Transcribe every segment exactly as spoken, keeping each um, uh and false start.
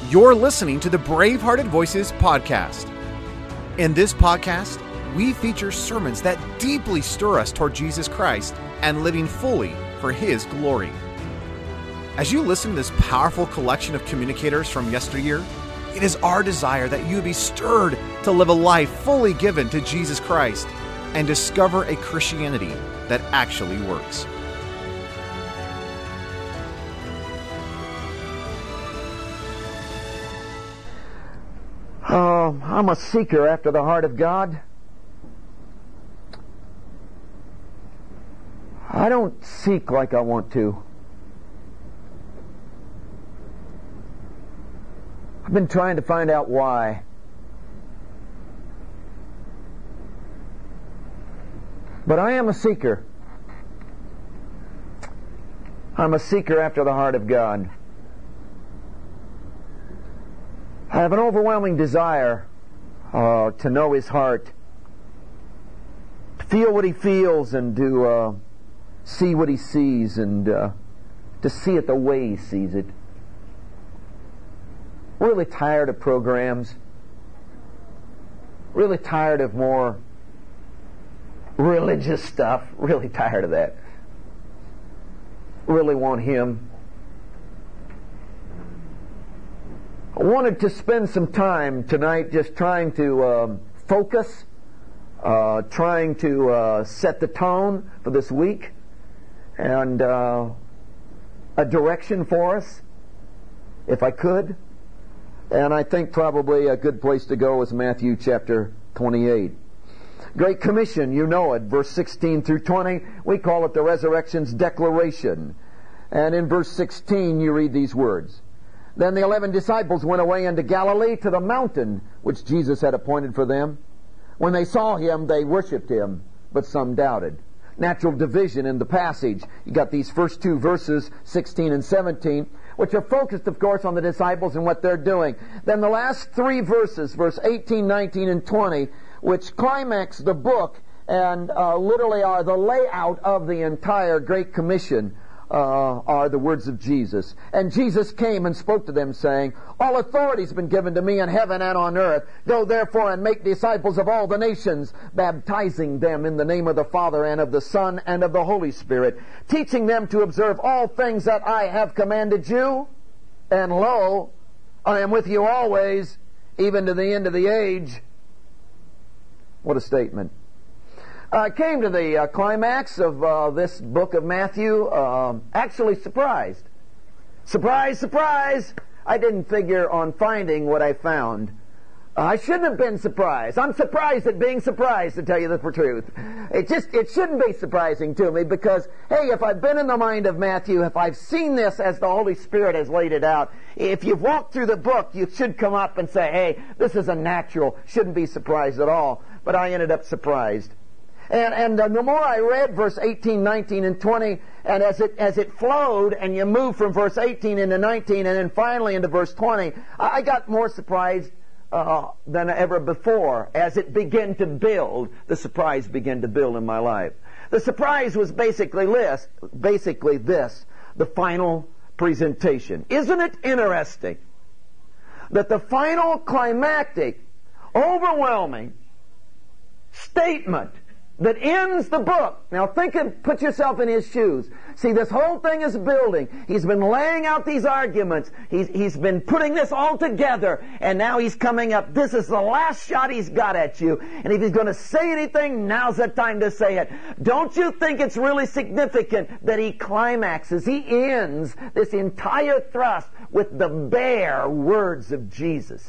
You're listening to the Bravehearted Voices podcast. In this podcast, we feature sermons that deeply stir us toward Jesus Christ and living fully for His glory. As you listen to this powerful collection of communicators from yesteryear, it is our desire that you be stirred to live a life fully given to Jesus Christ and discover a Christianity that actually works. Uh, I'm a seeker after the heart of God. I don't seek like I want to. I've been trying to find out why. But I am a seeker. I'm a seeker after the heart of God. I have an overwhelming desire uh, to know His heart, to feel what He feels, and to uh, see what He sees, and uh, to see it the way He sees it. Really tired of programs. Really tired of more religious stuff. Really tired of that. Really want Him. I wanted to spend some time tonight just trying to um, focus, uh, trying to uh, set the tone for this week, and uh, a direction for us, if I could. And I think probably a good place to go is Matthew chapter twenty-eight. Great Commission, you know it, verse sixteen through twenty. We call it the Resurrection's Declaration. And in verse sixteen you read these words. Then the eleven disciples went away into Galilee to the mountain which Jesus had appointed for them. When they saw Him, they worshipped Him, but some doubted. Natural division in the passage. You got these first two verses, sixteen and seventeen, which are focused, of course, on the disciples and what they're doing. Then the last three verses, verse eighteen, nineteen, and twenty, which climax the book and uh, literally are the layout of the entire Great Commission, Uh, are the words of Jesus. And Jesus came and spoke to them, saying, All authority has been given to me in heaven and on earth. Go therefore and make disciples of all the nations, baptizing them in the name of the Father and of the Son and of the Holy Spirit, teaching them to observe all things that I have commanded you. And lo, I am with you always, even to the end of the age. What a statement. I uh, came to the uh, climax of uh, this book of Matthew uh, actually surprised. Surprise, surprise! I didn't figure on finding what I found. Uh, I shouldn't have been surprised. I'm surprised at being surprised, to tell you the truth. It just, it shouldn't be surprising to me because, hey, if I've been in the mind of Matthew, if I've seen this as the Holy Spirit has laid it out, if you've walked through the book, you should come up and say, hey, this is a natural, shouldn't be surprised at all. But I ended up surprised. And, and uh, the more I read verse eighteen, nineteen, and twenty, and as it as it flowed, and you move from verse eighteen into nineteen, and then finally into verse twenty, I, I got more surprised uh, than ever before. As it began to build, the surprise began to build in my life. The surprise was basically this, basically this, the final presentation. Isn't it interesting that the final climactic, overwhelming statement that ends the book. Now think of, put yourself in His shoes. See, this whole thing is building. He's been laying out these arguments. He's, he's been putting this all together. And now He's coming up. This is the last shot He's got at you. And if He's going to say anything, now's the time to say it. Don't you think it's really significant that He climaxes, He ends this entire thrust with the bare words of Jesus?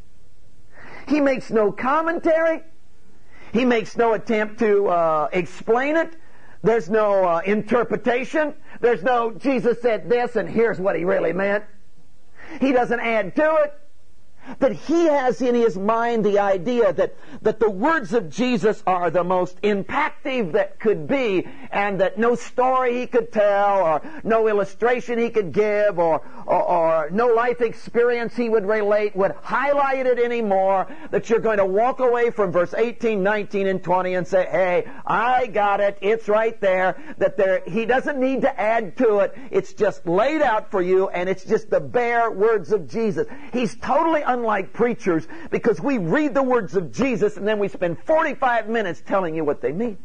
He makes no commentary. He makes no attempt to uh, explain it. There's no uh, interpretation. There's no, Jesus said this and here's what He really meant. He doesn't add to it. that he has in his mind the idea that, that the words of Jesus are the most impactful that could be, and that no story he could tell, or no illustration he could give, or, or, or no life experience he would relate would highlight it anymore, that you're going to walk away from verse eighteen, nineteen, and twenty and say, hey, I got it, it's right there, that there, he doesn't need to add to it, it's just laid out for you, and it's just the bare words of Jesus. He's totally unlike preachers, because we read the words of Jesus and then we spend forty-five minutes telling you what they mean.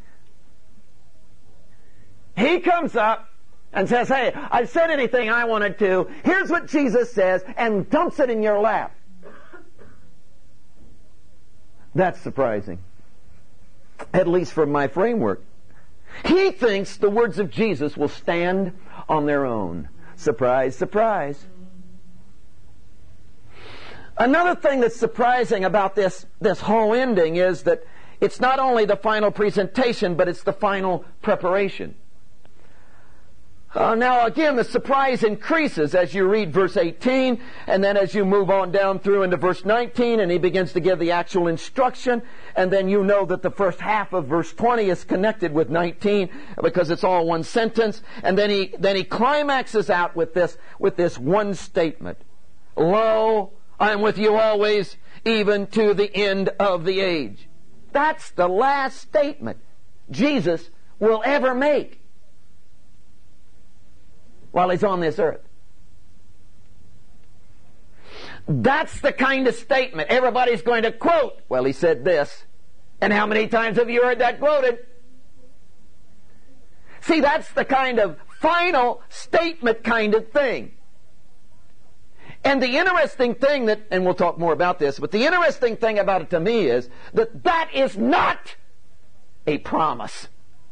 He comes up and says, hey, I've said anything I wanted to. Here's what Jesus says, and dumps it in your lap. That's surprising. At least from my framework. He thinks the words of Jesus will stand on their own. Surprise, surprise. Another thing that's surprising about this, this whole ending is that it's not only the final presentation, but it's the final preparation. Uh, now again, the surprise increases as you read verse eighteen, and then as you move on down through into verse nineteen, and he begins to give the actual instruction, and then you know that the first half of verse twenty is connected with nineteen, because it's all one sentence, and then he, then he climaxes out with this, with this one statement. Lo, I am with you always, even to the end of the age. That's the last statement Jesus will ever make while he's on this earth. That's the kind of statement everybody's going to quote. Well, he said this. And how many times have you heard that quoted? See, that's the kind of final statement kind of thing. And the interesting thing that, and we'll talk more about this, but the interesting thing about it to me is that that is not a promise.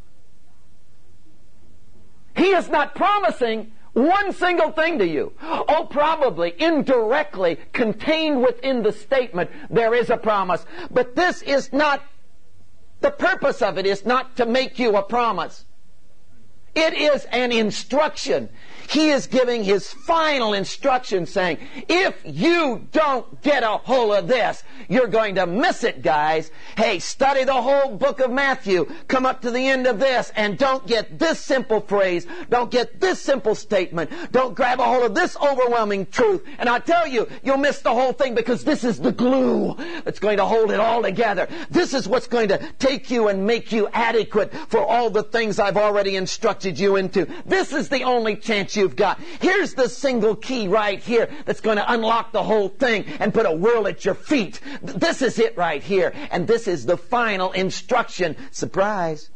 He is not promising one single thing to you. Oh, probably, indirectly, contained within the statement, there is a promise. But this is not, the purpose of it is not to make you a promise. It is an instruction. He is giving his final instruction saying, if you don't get a hold of this, you're going to miss it, guys. Hey, study the whole book of Matthew. Come up to the end of this and don't get this simple phrase. Don't get this simple statement. Don't grab a hold of this overwhelming truth. And I tell you, you'll miss the whole thing, because this is the glue that's going to hold it all together. This is what's going to take you and make you adequate for all the things I've already instructed you into. This is the only chance you've got. Here's the single key right here that's going to unlock the whole thing and put a world at your feet. This is it right here. And this is the final instruction. Surprise.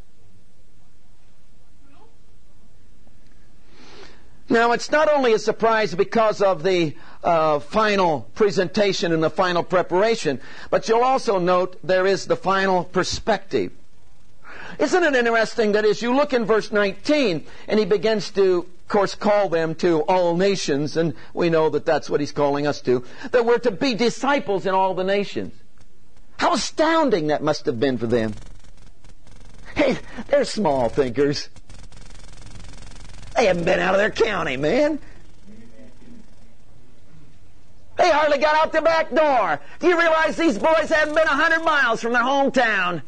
Now, it's not only a surprise because of the uh, final presentation and the final preparation, but you'll also note there is the final perspective. Isn't it interesting that as you look in verse nineteen, and he begins to, of course, call them to all nations, and we know that that's what he's calling us to, that we're to be disciples in all the nations. How astounding that must have been for them. Hey, they're small thinkers. They haven't been out of their county, man. They hardly got out the back door. Do you realize these boys haven't been a hundred miles from their hometown?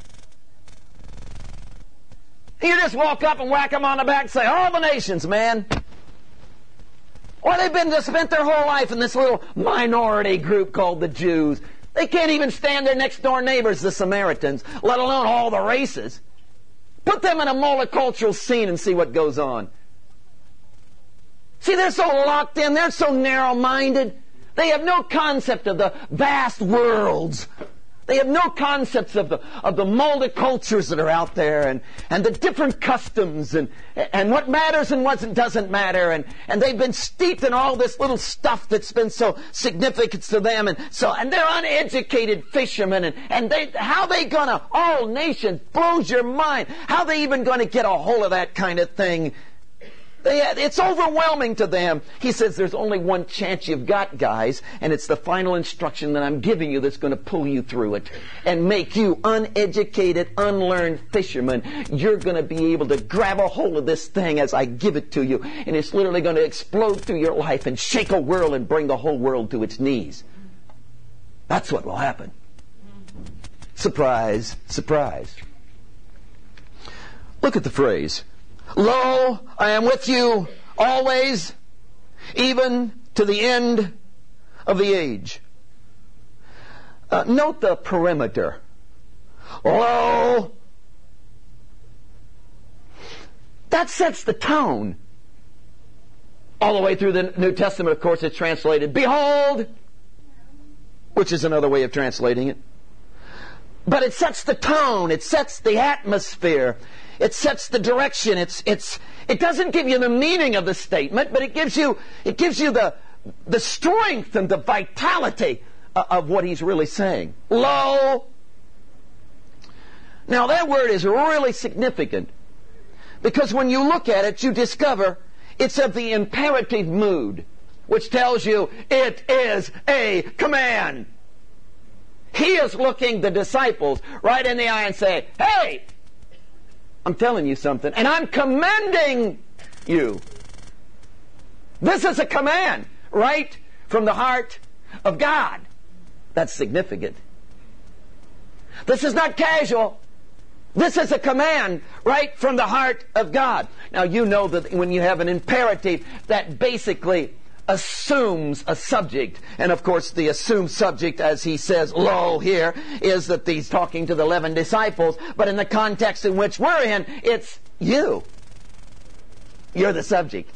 You just walk up and whack them on the back and say, all the nations, man. Or they've been just spent their whole life in this little minority group called the Jews. They can't even stand their next door neighbors, the Samaritans, let alone all the races. Put them in a multicultural scene and see what goes on. See, they're so locked in, they're so narrow-minded. They have no concept of the vast worlds. They have no concepts of the of the multicultures that are out there, and, and the different customs, and and what matters and what doesn't matter, and, and they've been steeped in all this little stuff that's been so significant to them, and so and they're uneducated fishermen, and, and they how they gonna all nations blows your mind. How they even gonna get a hold of that kind of thing? They, it's overwhelming to them. He says there's only one chance you've got, guys, and it's the final instruction that I'm giving you that's going to pull you through it and make you uneducated, unlearned fishermen. You're going to be able to grab a hold of this thing as I give it to you, and it's literally going to explode through your life and shake a world and bring the whole world to its knees. That's what will happen. Surprise, surprise. Look at the phrase, lo, I am with you always, even to the end of the age. Uh, note the perimeter. Lo. That sets the tone. All the way through the New Testament, of course, it's translated, behold, which is another way of translating it. But it sets the tone. It sets the atmosphere. It sets the direction. It's, it's, it doesn't give you the meaning of the statement, but it gives you, it gives you the, the strength and the vitality of what he's really saying. Lo. Now that word is really significant because when you look at it, you discover it's of the imperative mood, which tells you it is a command. He is looking the disciples right in the eye and saying, hey, I'm telling you something, and I'm commending you. This is a command right from the heart of God. That's significant. This is not casual. This is a command right from the heart of God. Now you know that when you have an imperative, that basically assumes a subject. And of course the assumed subject, as he says, lo, here, is that he's talking to the eleven disciples. But in the context in which we're in, it's you. You're the subject.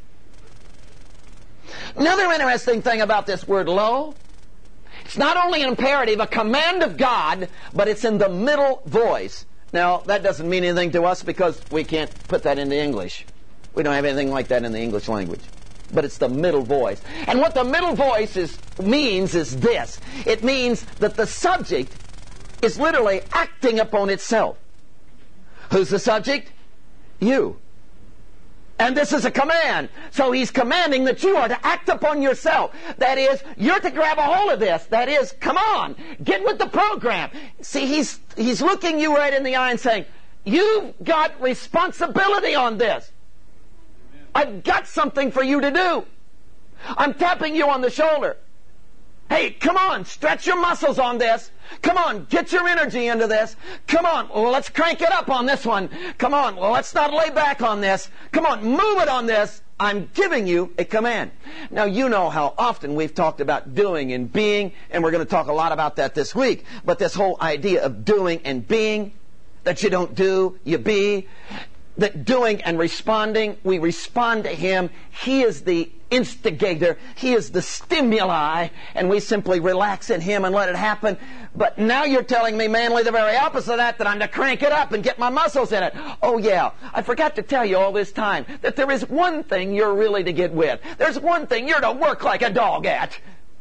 Another interesting thing about this word lo, it's not only an imperative, a command of God, but it's in the middle voice. Now, that doesn't mean anything to us because we can't put that into English. We don't have anything like that in the English language. But it's the middle voice. And what the middle voice is, means is this. It means that the subject is literally acting upon itself. Who's the subject? You. And this is a command. So he's commanding that you are to act upon yourself. That is, you're to grab a hold of this. That is, come on, get with the program. See, he's, he's looking you right in the eye and saying, you've got responsibility on this. I've got something for you to do. I'm tapping you on the shoulder. Hey, come on, stretch your muscles on this. Come on, get your energy into this. Come on, well, let's crank it up on this one. Come on, well, let's not lay back on this. Come on, move it on this. I'm giving you a command. Now, you know how often we've talked about doing and being, and we're going to talk a lot about that this week. But this whole idea of doing and being, that you don't do, you be, that doing and responding, we respond to Him. He is the instigator. He is the stimuli, and we simply relax in Him and let it happen. But now you're telling me, Manly, the very opposite of that, that I'm to crank it up and get my muscles in it. Oh yeah, I forgot to tell you all this time that there is one thing you're really to get with. There's one thing you're to work like a dog at.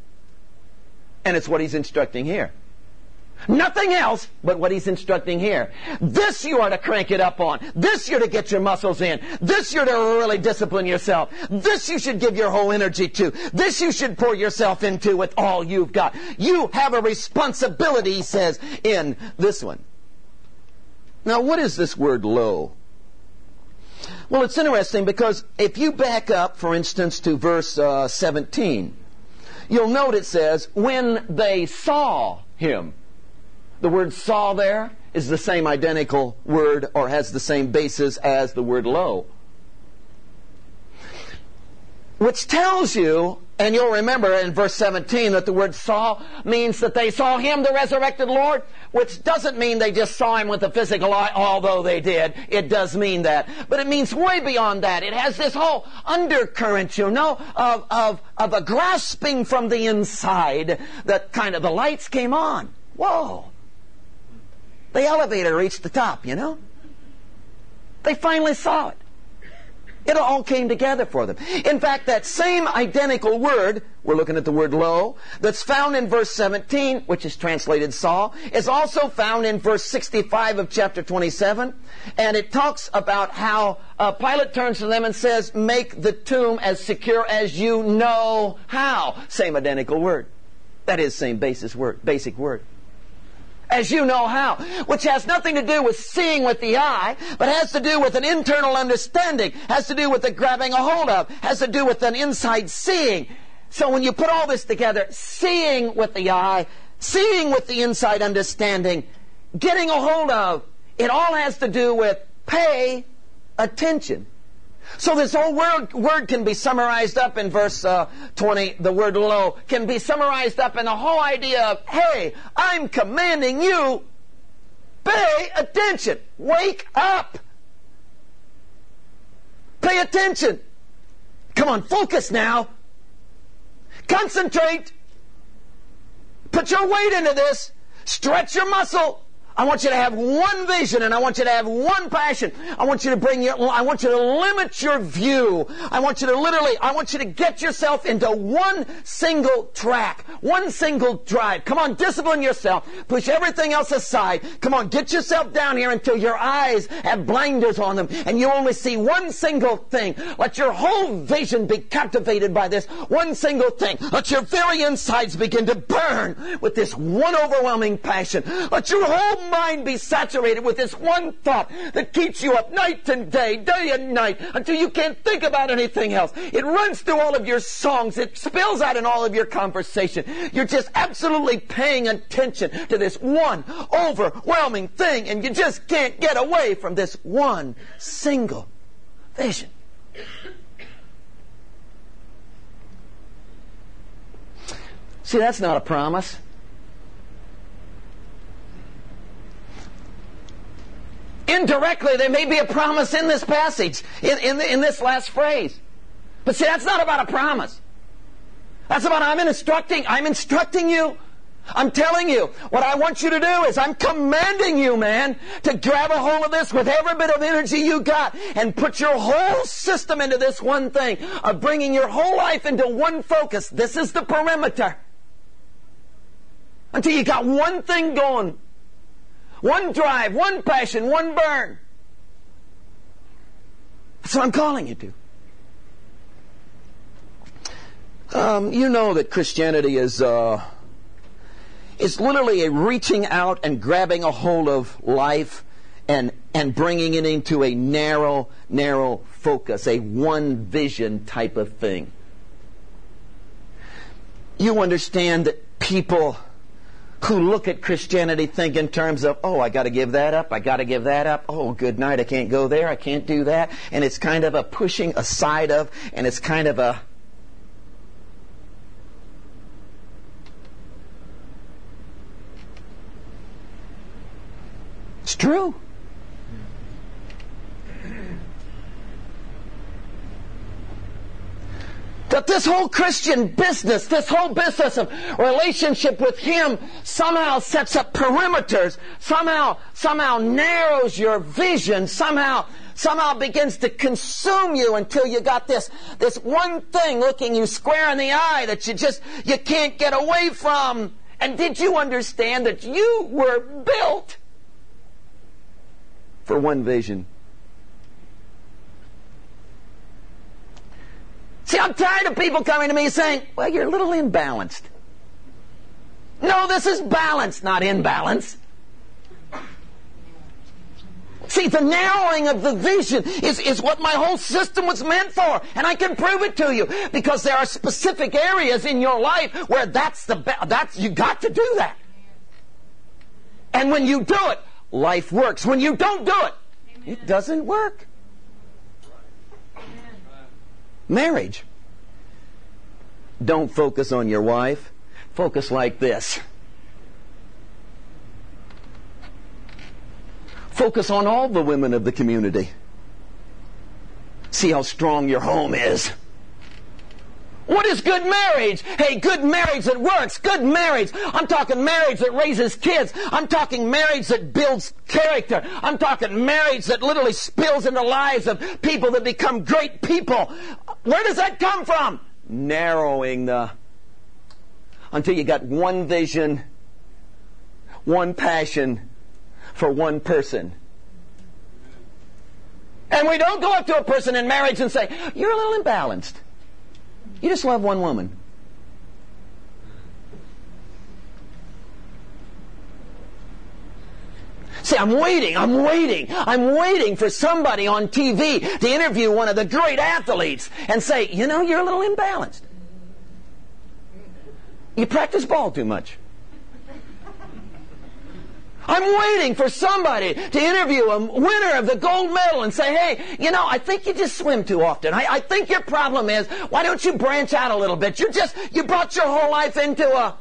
And it's what He's instructing here. Nothing else but what He's instructing here. This you are to crank it up on. This you're to get your muscles in. This you're to really discipline yourself. This you should give your whole energy to. This you should pour yourself into with all you've got. You have a responsibility, he says, in this one. Now, what is this word lo? Well, it's interesting because if you back up, for instance, to verse uh, seventeen, you'll note it says, when they saw Him. The word saw there is the same identical word or has the same basis as the word lo. Which tells you, and you'll remember in verse seventeen that the word saw means that they saw Him, the resurrected Lord, which doesn't mean they just saw Him with the physical eye, although they did. It does mean that. But it means way beyond that. It has this whole undercurrent, you know, of, of, of a grasping from the inside that kind of the lights came on. Whoa! The elevator reached the top, you know. They finally saw it. It all came together for them. In fact, that same identical word, we're looking at the word lo, that's found in verse seventeen, which is translated saw, is also found in verse sixty-five of chapter twenty-seven. And it talks about how uh, Pilate turns to them and says, make the tomb as secure as you know how. Same identical word. That is same basis word, basic word. As you know how, which has nothing to do with seeing with the eye, but has to do with an internal understanding, has to do with the grabbing a hold of, has to do with an inside seeing. So when you put all this together, seeing with the eye, seeing with the inside understanding, getting a hold of. It all has to do with pay attention. So this whole word, word can be summarized up in verse uh, twenty. The word lo can be summarized up in the whole idea of, hey, I'm commanding you, pay attention. Wake up. Pay attention. Come on, focus now. Concentrate. Put your weight into this. Stretch your muscle. I want you to have one vision, and I want you to have one passion. I want you to bring your, I want you to limit your view. I want you to literally, I want you to get yourself into one single track, one single drive. Come on, discipline yourself. Push everything else aside. Come on, get yourself down here until your eyes have blinders on them, and you only see one single thing. Let your whole vision be captivated by this one single thing. Let your very insides begin to burn with this one overwhelming passion. Let your whole mind be saturated with this one thought that keeps you up night and day, day and night, until you can't think about anything else. It runs through all of your songs. It spills out in all of your conversation. You're just absolutely paying attention to this one overwhelming thing, and you just can't get away from this one single vision. See, that's not a promise. Indirectly, there may be a promise in this passage, in, in, in this last phrase. But see, that's not about a promise. That's about I'm instructing, I'm instructing you. I'm telling you, what I want you to do is I'm commanding you, man, to grab a hold of this with every bit of energy you got and put your whole system into this one thing of bringing your whole life into one focus. This is the perimeter. Until you got one thing going. One drive, one passion, one burn. That's what I'm calling you to. Um, you know that Christianity is uh, is literally a reaching out and grabbing a hold of life and and bringing it into a narrow, narrow focus, a one vision type of thing. You understand that people who look at Christianity think in terms of, oh, I got to give that up, I got to give that up, oh, good night, I can't go there, I can't do that. And it's kind of a pushing aside of, and it's kind of a, it's true. That this whole Christian business, this whole business of relationship with Him somehow sets up perimeters, somehow, somehow narrows your vision, somehow, somehow begins to consume you until you got this, this one thing looking you square in the eye that you just, you can't get away from. And did you understand that you were built for one vision? See, I'm tired of people coming to me saying, well, you're a little imbalanced. No, this is balance, not imbalance. See, the narrowing of the vision is, is what my whole system was meant for. And I can prove it to you. Because there are specific areas in your life where that's the be- that's you got to do that. And when you do it, life works. When you don't do it, it doesn't work. Marriage. Don't focus on your wife. Focus like this. Focus on all the women of the community. See how strong your home is. What is good marriage? Hey, good marriage that works. Good marriage. I'm talking marriage that raises kids. I'm talking marriage that builds character. I'm talking marriage that literally spills into lives of people that become great people. Where does that come from? Narrowing the... Until you got one vision, one passion for one person. And we don't go up to a person in marriage and say, you're a little imbalanced. You just love one woman. See, I'm waiting, I'm waiting, I'm waiting for somebody on T V to interview one of the great athletes and say, you know, you're a little imbalanced. You practice ball too much. I'm waiting for somebody to interview a winner of the gold medal and say, hey, you know, I think you just swim too often. I, I think your problem is, why don't you branch out a little bit? You're just, you brought your whole life into a...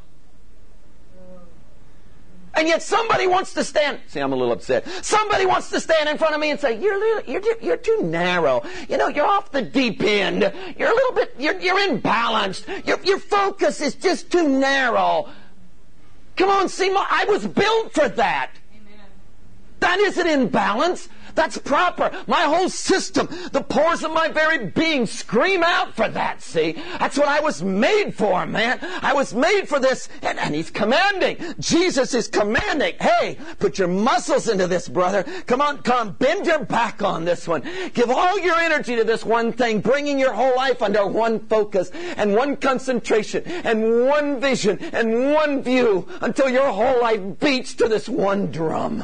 And yet somebody wants to stand, see, I'm a little upset. Somebody wants to stand in front of me and say, you're little, you're, you're too narrow. You know, you're off the deep end. You're a little bit, you're, you're imbalanced. Your, your focus is just too narrow. Come on, Seymour, I was built for that. Amen. That isn't in balance. That's proper. My whole system, the pores of my very being scream out for that, see? That's what I was made for, man. I was made for this. And, and He's commanding. Jesus is commanding. Hey, put your muscles into this, brother. Come on, come. Bend your back on this one. Give all your energy to this one thing, bringing your whole life under one focus and one concentration and one vision and one view until your whole life beats to this one drum.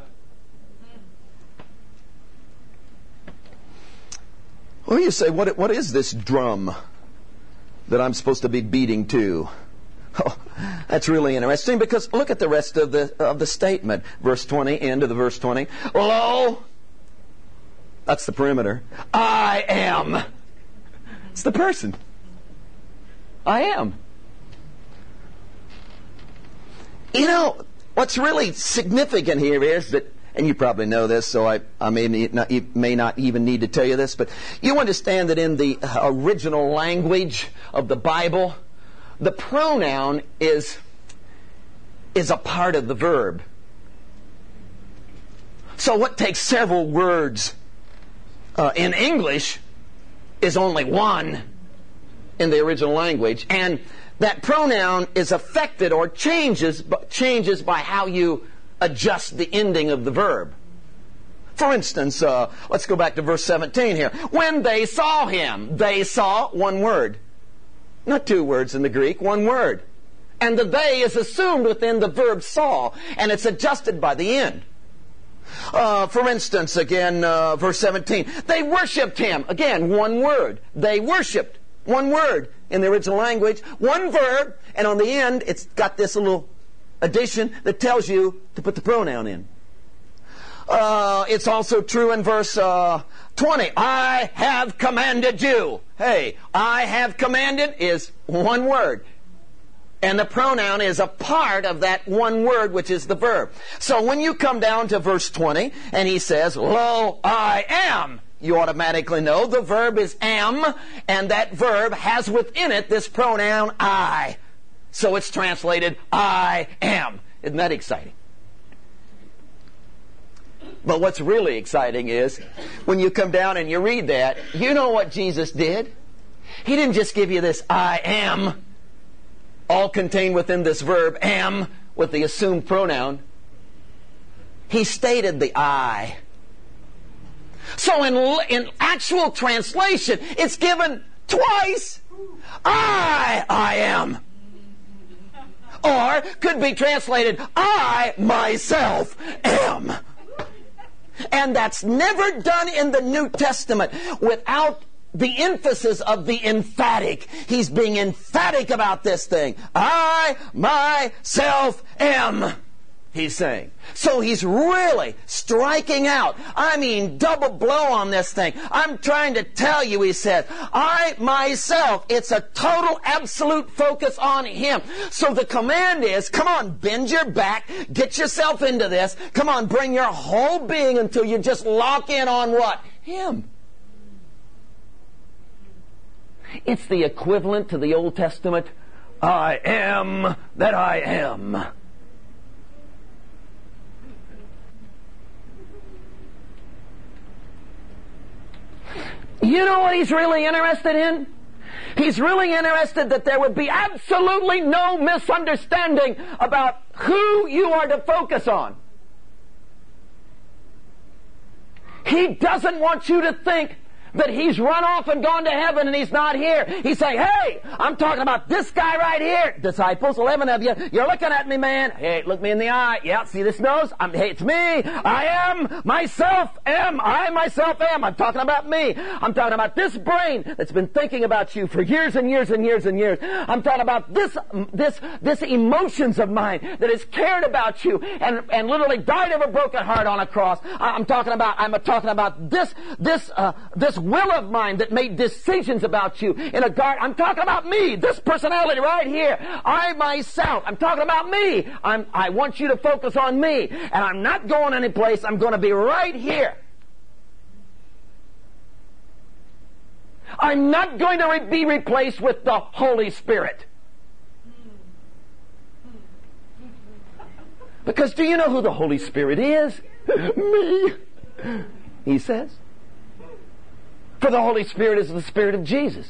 Well, you say, what, what is this drum that I'm supposed to be beating to? Oh, that's really interesting, because look at the rest of the of the statement. Verse twenty, end of the verse twenty. Lo, that's the perimeter. I am. It's the person. I am. You know, what's really significant here is that, and you probably know this, so I, I may, not, may not even need to tell you this, but you understand that in the original language of the Bible, the pronoun is, is a part of the verb. So what takes several words uh, in English is only one in the original language. And that pronoun is affected or changes, changes by how you adjust the ending of the verb. For instance, uh, let's go back to verse seventeen here. When they saw Him, they saw one word. Not two words in the Greek, one word. And the they is assumed within the verb saw, and it's adjusted by the end. Uh, for instance, again, uh, verse seventeen. They worshipped Him. Again, one word. They worshipped. One word in the original language. One verb, and on the end, it's got this little addition that tells you to put the pronoun in. Uh, it's also true in verse uh, twenty. I have commanded you. Hey, I have commanded is one word. And the pronoun is a part of that one word, which is the verb. So when you come down to verse twenty, and He says, Lo, I am, you automatically know the verb is am, and that verb has within it this pronoun I. So it's translated, I am. Isn't that exciting? But what's really exciting is, when you come down and you read that, you know what Jesus did? He didn't just give you this I am, all contained within this verb, am, with the assumed pronoun. He stated the I. So in, in actual translation, it's given twice. I, I am. Or could be translated, I myself am. And that's never done in the New Testament without the emphasis of the emphatic. He's being emphatic about this thing. I myself am, he's saying. So he's really striking out. I mean, double blow on this thing. I'm trying to tell you, he said, I myself, it's a total absolute focus on Him. So the command is, come on, bend your back, get yourself into this. Come on, bring your whole being until you just lock in on what? Him. It's the equivalent to the Old Testament, I am that I am. You know what He's really interested in? He's really interested that there would be absolutely no misunderstanding about who you are to focus on. He doesn't want you to think that he's run off and gone to heaven and he's not here. He's saying, hey, I'm talking about this guy right here. Disciples, eleven of you, you're looking at me, man. Hey, look me in the eye. Yeah, see this nose? I'm, hey, it's me. I am myself am. I myself am. I'm talking about me. I'm talking about this brain that's been thinking about you for years and years and years and years. I'm talking about this, this, this emotions of mine that has cared about you and, and literally died of a broken heart on a cross. I'm talking about, I'm talking about this, this, uh, this will of mine that made decisions about you in a garden. I'm talking about me, this personality right here. I myself. I'm talking about me. I'm, I want you to focus on me. And I'm not going anyplace. I'm going to be right here. I'm not going to re- be replaced with the Holy Spirit. Because do you know who the Holy Spirit is? Me. He says. For the Holy Spirit is the Spirit of Jesus.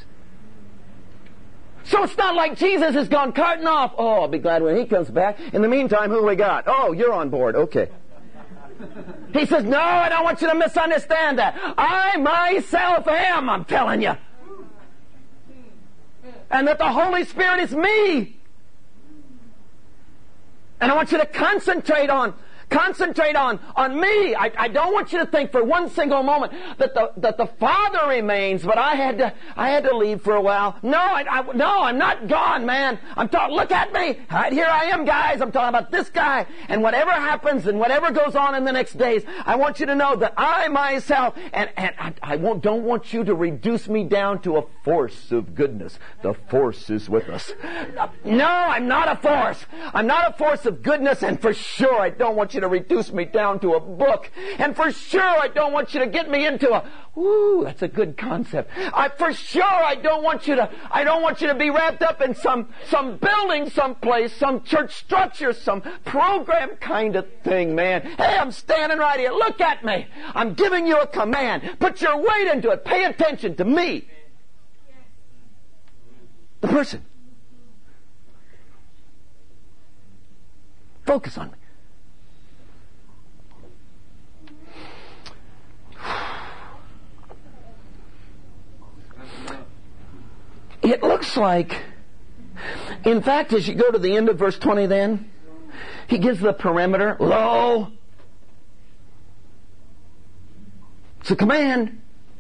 So it's not like Jesus has gone carting off. Oh, I'll be glad when He comes back. In the meantime, who we got? Oh, you're on board. Okay. He says, no, I don't want you to misunderstand that. I myself am, I'm telling you. And that the Holy Spirit is me. And I want you to concentrate on Concentrate on, on me. I, I don't want you to think for one single moment that the, that the Father remains, but I had to, I had to leave for a while. No, I, I, no, I'm not gone, man. I'm talking, look at me. Right here I am, guys. I'm talking about this guy. And whatever happens and whatever goes on in the next days, I want you to know that I myself, and, and I, I won't, don't want you to reduce me down to a force of goodness. The force is with us. No, I'm not a force. I'm not a force of goodness, and for sure I don't want you to reduce me down to a book. And for sure I don't want you to get me into a, ooh, that's a good concept. I, for sure I don't want you to, I don't want you to be wrapped up in some, some building someplace, some church structure, some program kind of thing, man. Hey, I'm standing right here. Look at me. I'm giving you a command. Put your weight into it. Pay attention to me. The person. Focus on me. It looks like, in fact, as you go to the end of verse twenty then, he gives the perimeter. Lo! It's a command.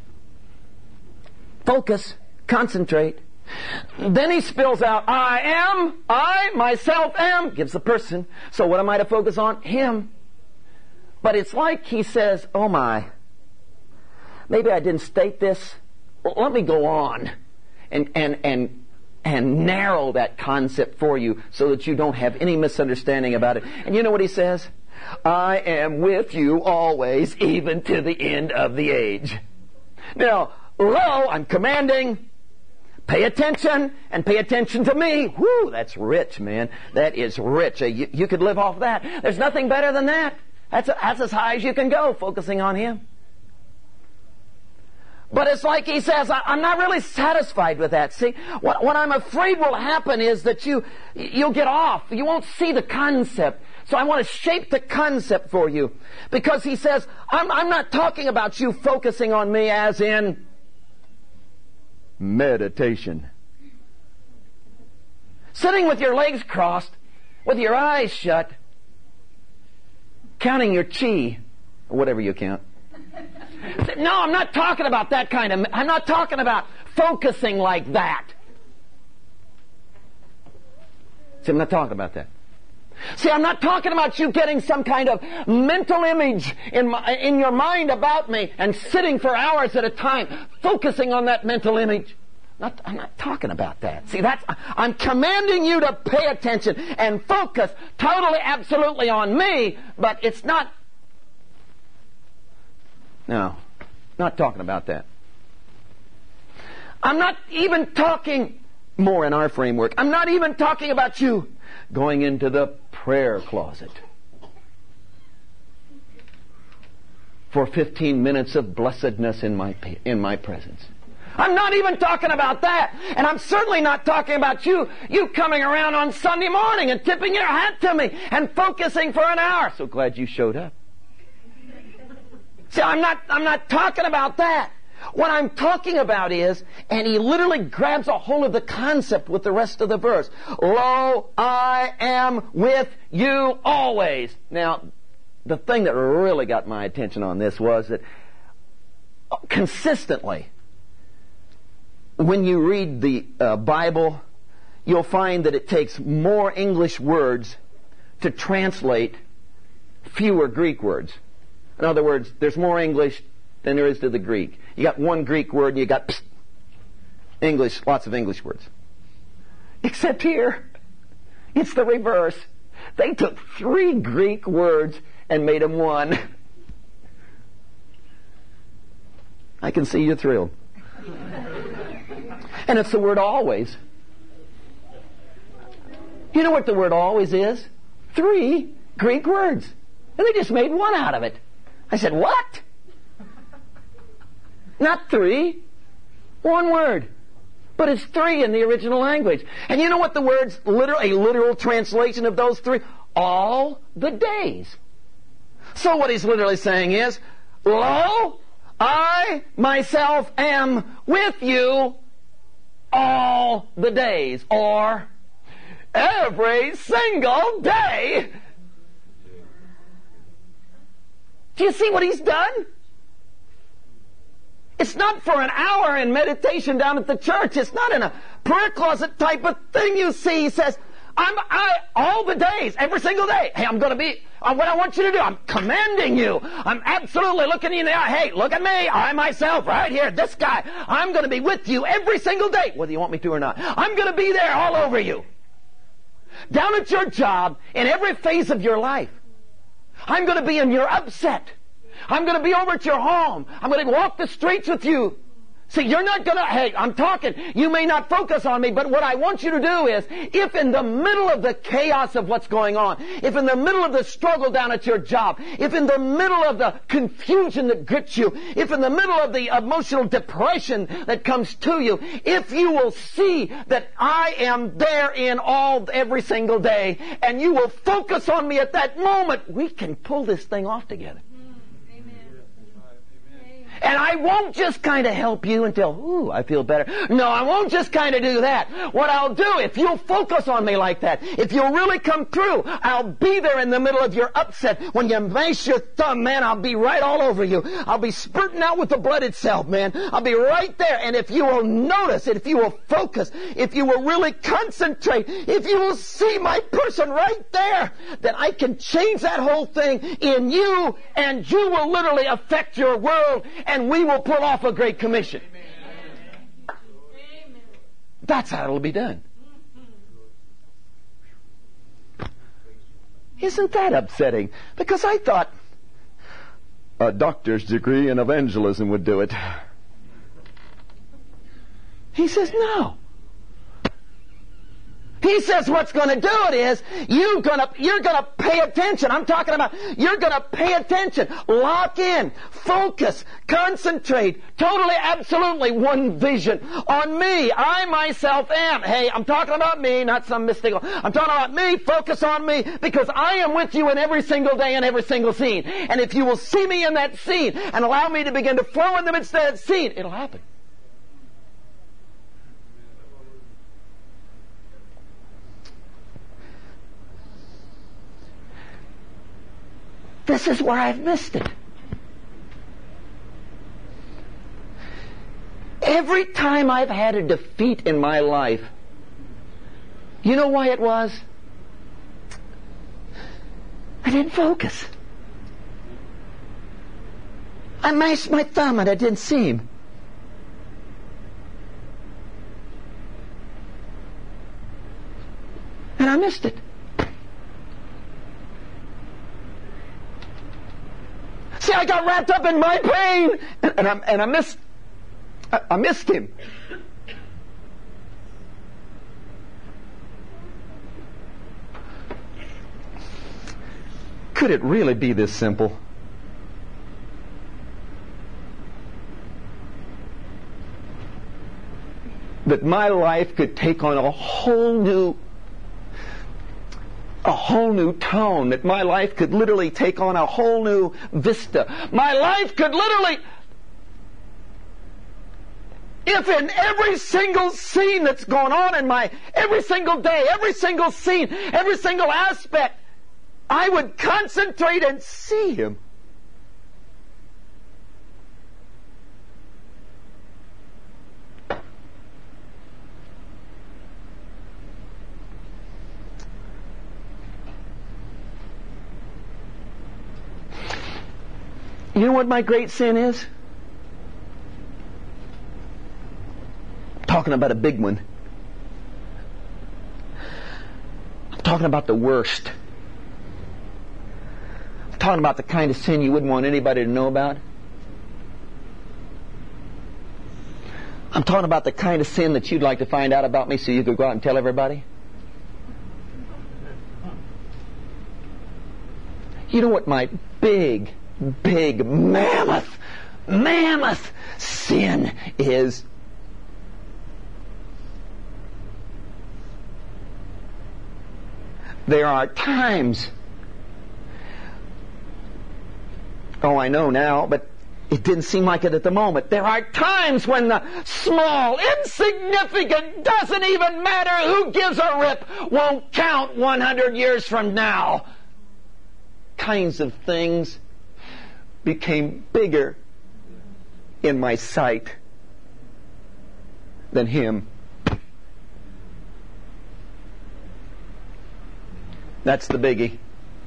Focus. Concentrate. Then he spills out, I am, I myself am, gives the person. So what am I to focus on? Him. But it's like he says, oh my, maybe I didn't state this. Well, let me go on. And, and, and, and narrow that concept for you so that you don't have any misunderstanding about it. And you know what he says? I am with you always, even to the end of the age. Now, lo, I'm commanding, pay attention, and pay attention to me. Whew, that's rich, man. That is rich. You, you could live off that. There's nothing better than that. That's, that's as high as you can go, focusing on Him. But it's like he says, I'm not really satisfied with that. See, what, what I'm afraid will happen is that you, you'll get off. You won't see the concept. So I want to shape the concept for you. Because he says, I'm, I'm not talking about you focusing on me as in meditation. Sitting with your legs crossed, with your eyes shut, counting your chi, or whatever you count. No, I'm not talking about that kind of, I'm not talking about focusing like that. See, I'm not talking about that. See, I'm not talking about you getting some kind of mental image in my, in your mind about me and sitting for hours at a time focusing on that mental image. Not, I'm not talking about that. See, that's, I'm commanding you to pay attention and focus totally, absolutely on me, but it's not, no, not talking about that. I'm not even talking, more in our framework, I'm not even talking about you going into the prayer closet for fifteen minutes of blessedness in my, in my presence. I'm not even talking about that. And I'm certainly not talking about you, you coming around on Sunday morning and tipping your hat to me and focusing for an hour. So glad you showed up. See, I'm not, I'm not talking about that. What I'm talking about is, and he literally grabs a hold of the concept with the rest of the verse. Lo, I am with you always. Now, the thing that really got my attention on this was that consistently, when you read the uh, Bible, you'll find that it takes more English words to translate fewer Greek words. In other words, there's more English than there is to the Greek. You got one Greek word and you got psst, English, lots of English words. Except here, it's the reverse. They took three Greek words and made them one. I can see you thrilled. And it's the word always. You know what the word always is? Three Greek words. And they just made one out of it. I said, what? Not three. One word. But it's three in the original language. And you know what the word's literal, a literal translation of those three? All the days. So what he's literally saying is, lo, I myself am with you all the days. Or every single day. Do you see what he's done? It's not for an hour in meditation down at the church. It's not in a prayer closet type of thing. You see, he says, I'm I, all the days, every single day. Hey, I'm going to be, uh, what I want you to do, I'm commanding you. I'm absolutely looking you in the eye. Hey, look at me. I myself, right here, this guy. I'm going to be with you every single day, whether you want me to or not. I'm going to be there all over you. Down at your job, in every phase of your life. I'm going to be in your upset. I'm going to be over at your home. I'm going to walk the streets with you. See, you're not going to, hey, I'm talking. You may not focus on me, but what I want you to do is, if in the middle of the chaos of what's going on, if in the middle of the struggle down at your job, if in the middle of the confusion that grips you, if in the middle of the emotional depression that comes to you, if you will see that I am there in all, every single day, and you will focus on me at that moment, we can pull this thing off together. And I won't just kind of help you until, ooh, I feel better. No, I won't just kind of do that. What I'll do, if you'll focus on me like that, if you'll really come through, I'll be there in the middle of your upset. When you mash your thumb, man, I'll be right all over you. I'll be spurting out with the blood itself, man. I'll be right there. And if you will notice it, if you will focus, if you will really concentrate, if you will see my person right there, then I can change that whole thing in you, and you will literally affect your world. And we will pull off a great commission. Amen. That's how it'll be done. Isn't that upsetting? Because I thought a doctor's degree in evangelism would do it. He says no. He says what's going to do it is you're going to you're going to pay attention. I'm talking about you're going to pay attention, lock in, focus, concentrate, totally, absolutely one vision on me. I myself am. Hey, I'm talking about me, not some mystical. I'm talking about me. Focus on me because I am with you in every single day and every single scene. And if you will see me in that scene and allow me to begin to flow in the midst of that scene, it'll happen. This is where I've missed it. Every time I've had a defeat in my life, you know why it was? I didn't focus. I mashed my thumb and it didn't seem. And I missed it. See, I got wrapped up in my pain, and, and, I, and I missed, I, I missed him. Could it really be this simple? That my life could take on a whole new a whole new tone, that my life could literally take on a whole new vista. My life could literally if in every single scene that's going on in my, every single day, every single scene, every single aspect, I would concentrate and see Him. You know what my great sin is? I'm talking about a big one. I'm talking about the worst. I'm talking about the kind of sin you wouldn't want anybody to know about. I'm talking about the kind of sin that you'd like to find out about me so you could go out and tell everybody. You know what my big, big, mammoth, mammoth sin is? There are times, oh, I know now, but it didn't seem like it at the moment. There are times when the small, insignificant, doesn't even matter who gives a rip, won't count one hundred years from now. Kinds of things became bigger in my sight than Him. That's the biggie.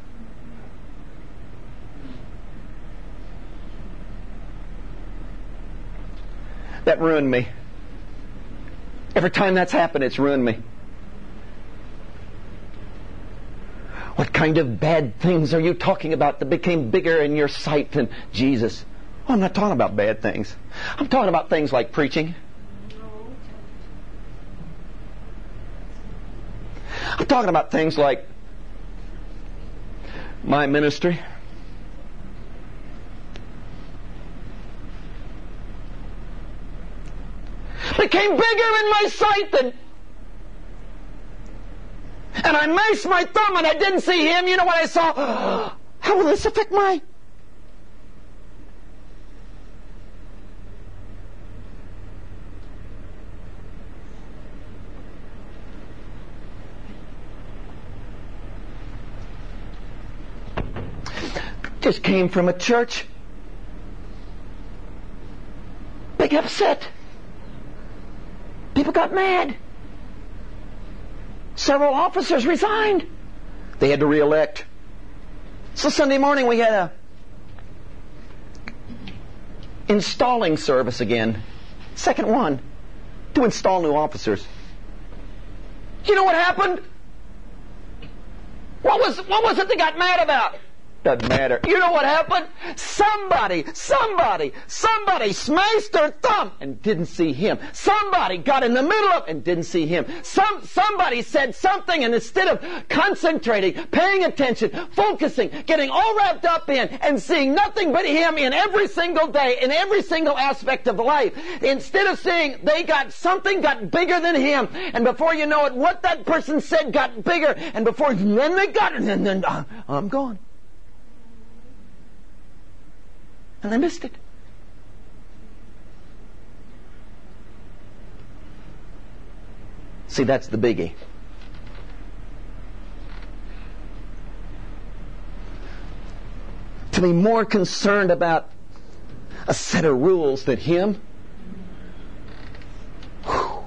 That ruined me. Every time that's happened, it's ruined me. What kind of bad things are you talking about that became bigger in your sight than Jesus? Oh, I'm not talking about bad things. I'm talking about things like preaching. I'm talking about things like my ministry. Became bigger in my sight than... And I mashed my thumb and I didn't see Him. You know what I saw? How will this affect my... Just came from a church. Big upset. People got mad. Several officers resigned. They had to re-elect. So Sunday morning we had a installing service again. Second one. To install new officers. You know what happened? What was, what was it they got mad about? Doesn't matter. You know what happened? Somebody, somebody, somebody smashed their thumb and didn't see Him. Somebody got in the middle of and didn't see Him. Some, somebody said something, and instead of concentrating, paying attention, focusing, getting all wrapped up in and seeing nothing but Him in every single day, in every single aspect of life, instead of seeing they got something got bigger than Him, and before you know it, what that person said got bigger, and before then they got it, and then uh, I'm gone. And they missed it. See, that's the biggie. To be more concerned about a set of rules than Him. Whew.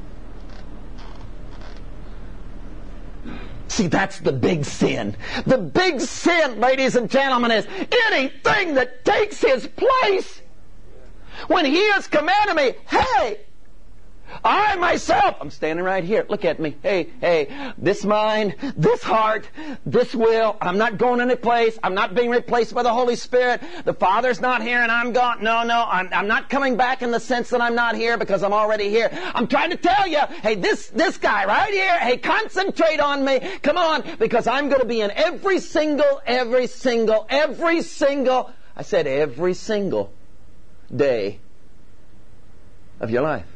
See, that's the big sin. The big sin, ladies and gentlemen, is anything that takes His place. When He has commanded me, hey, I myself, I'm standing right here. Look at me. Hey, hey, this mind, this heart, this will. I'm not going any place. I'm not being replaced by the Holy Spirit. The Father's not here and I'm gone. No, no, I'm, I'm not coming back in the sense that I'm not here because I'm already here. I'm trying to tell you, hey, this, this guy right here, hey, concentrate on me. Come on, because I'm going to be in every single, every single, every single, I said every single day of your life.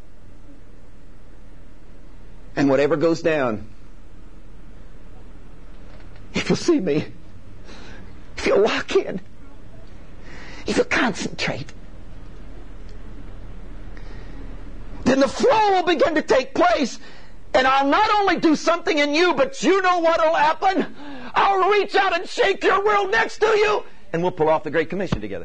And whatever goes down, if you'll see me, if you'll walk in, if you'll concentrate, And the flow will begin to take place. And I'll not only do something in you, but you know what will happen? I'll reach out and shake your world next to you, and we'll pull off the Great Commission together.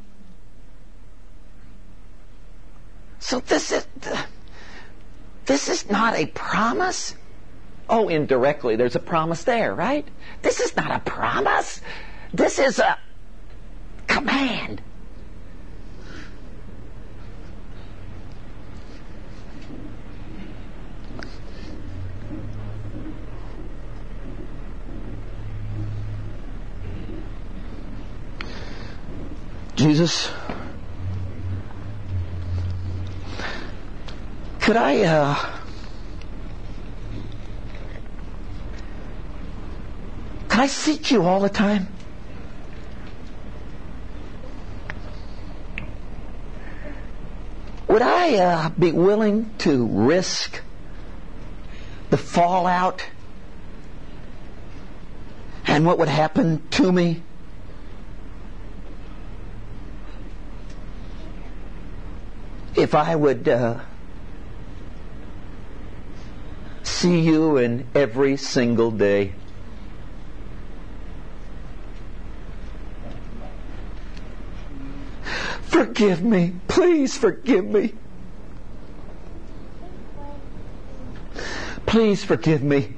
So this is, this is not a promise. Oh, indirectly, there's a promise there, right? This is not a promise. This is a command. Jesus, could I, uh, could I seek you all the time? Would I uh, be willing to risk the fallout and what would happen to me? If I would uh, see you in every single day. Forgive me. Please forgive me. Please forgive me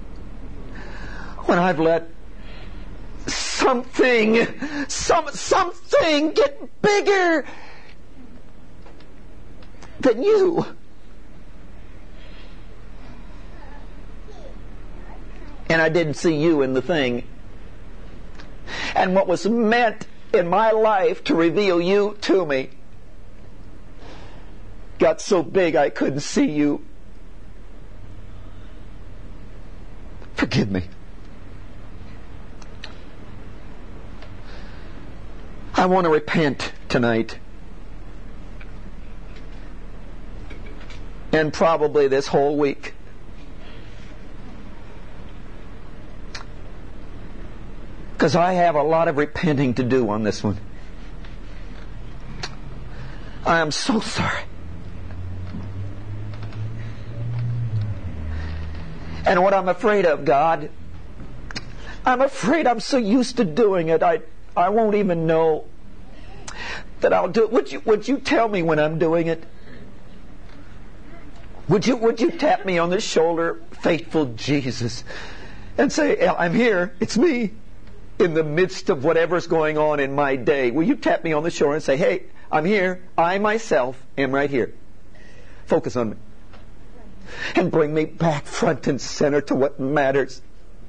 when I've let something, some, something get bigger than you. And I didn't see you in the thing. And what was meant in my life to reveal you to me got so big I couldn't see you. Forgive me. I want to repent tonight. And probably this whole week. Because I have a lot of repenting to do on this one. I am so sorry. And what I'm afraid of, God, I'm afraid I'm so used to doing it, I I won't even know that I'll do it. Would you, would you tell me when I'm doing it? Would you, would you tap me on the shoulder, faithful Jesus, and say, I'm here, it's me, in the midst of whatever's going on in my day? Will you tap me on the shoulder and say, hey, I'm here, I myself am right here. Focus on me. And bring me back front and center to what matters.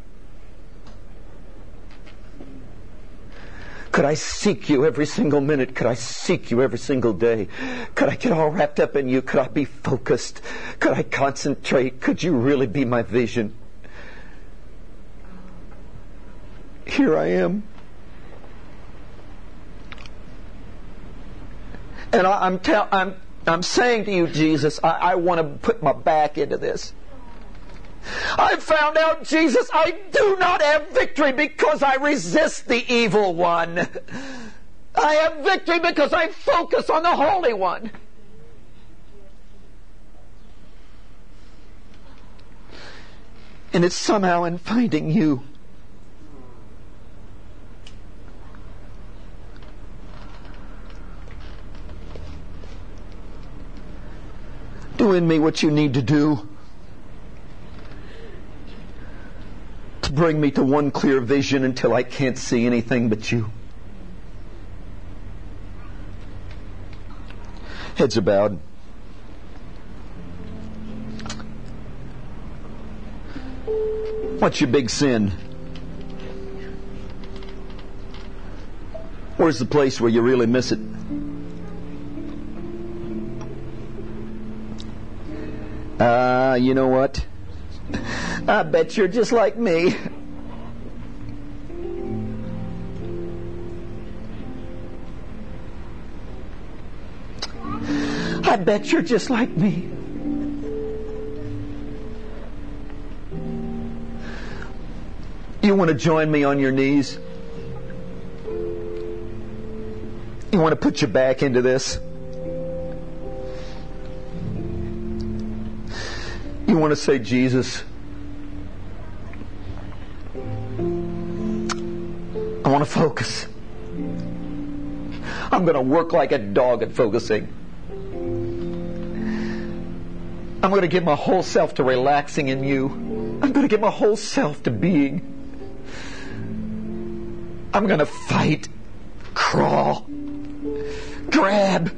Could I seek you every single minute? Could I seek you every single day? Could I get all wrapped up in you? Could I be focused? Could I concentrate? Could you really be my vision? Here I am. And I, I'm, tell, I'm, I'm saying to you, Jesus, I, I want to put my back into this. I found out, Jesus, I do not have victory because I resist the evil one. I have victory because I focus on the Holy One. And it's somehow in finding you. Do in me what you need to do to bring me to one clear vision until I can't see anything but you. Heads are bowed. What's your big sin? Where's the place where you really miss it? Ah, uh, you know what? I bet you're just like me. I bet you're just like me. You want to join me on your knees? You want to put your back into this? want to say, Jesus, I want to focus. I'm going to work like a dog at focusing. I'm going to give my whole self to relaxing in you. I'm going to give my whole self to being. I'm going to fight, crawl, grab,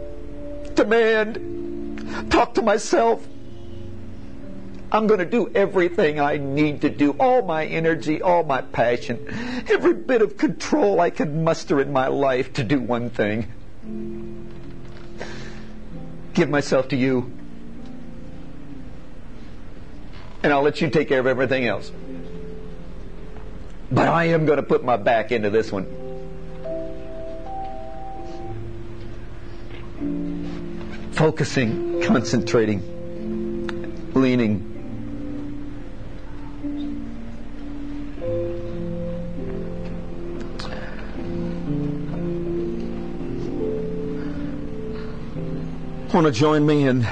demand, talk to myself. I'm going to do everything I need to do, all my energy, all my passion, every bit of control I can muster in my life to do one thing. Give myself to you. And I'll let you take care of everything else. But I am going to put my back into this one. Focusing, concentrating, leaning. Want to join me in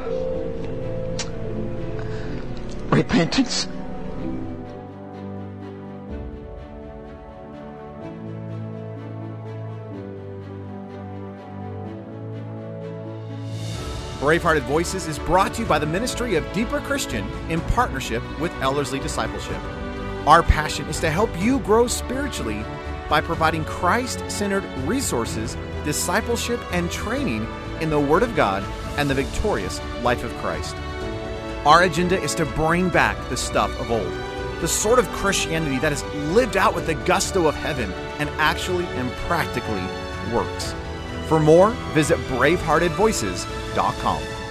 repentance? Bravehearted Voices is brought to you by the Ministry of Deeper Christian in partnership with Ellerslie Discipleship. Our passion is to help you grow spiritually by providing Christ-centered resources, discipleship, and training in the Word of God and the victorious life of Christ. Our agenda is to bring back the stuff of old, the sort of Christianity that is lived out with the gusto of heaven and actually and practically works. For more, visit bravehearted voices dot com.